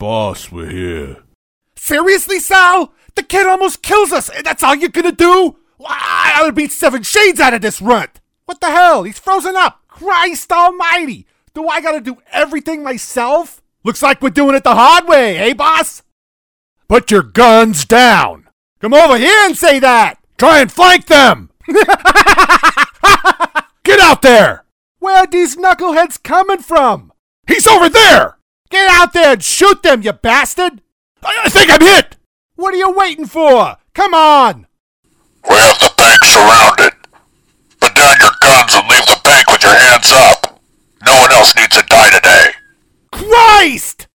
Boss, we're here. Seriously, Sal? The kid almost kills us, and that's all you're gonna do? I would beat 7 shades out of this runt. What the hell? He's frozen up. Christ almighty. Do I gotta do everything myself? Looks like we're doing it the hard way, eh, boss? Put your guns down. Come over here and say that. Try and flank them. Get out there. Where are these knuckleheads coming from? He's over there. Get out there and shoot them, you bastard. I think I'm hit. What are you waiting for? Come on. We have the bank surrounded. Put down your guns and leave the bank with your hands up. No one else needs to die today. Christ!